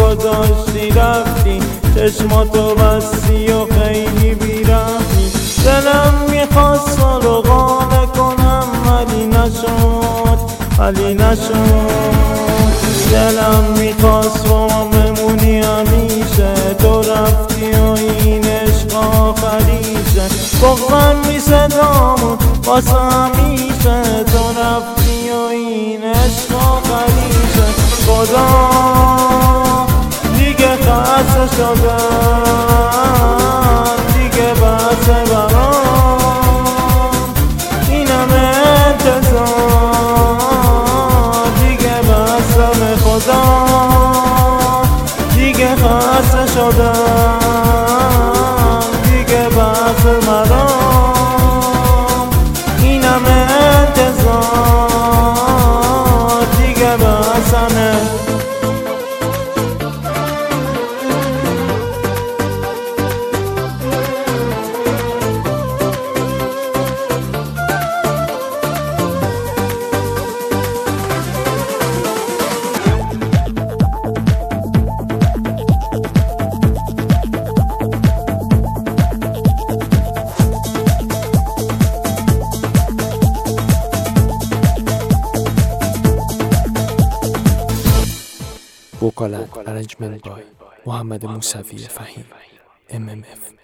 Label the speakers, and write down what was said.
Speaker 1: گذاشتی رفتی، چشماتو بستی و خیلی بیرحمی. دلم میخواست سالو قانع کنم ولی نشد. دلم میخواست با من بمونی همیشه، تو رفتی و این عشق آخریشه. بغضم میصدامون واسه همیشه، تو رفتی و این عشق آخریشه. خدا دیگه خسته شدم، دیگه بسه برام این همه انتظار، دیگه بسه به خدا، دیگه خسته شدم، دیگه بسه برام این همه انتظار، دیگه بسه.
Speaker 2: Vocal and arrangement by Mohammad Musavi Fahim, MMF.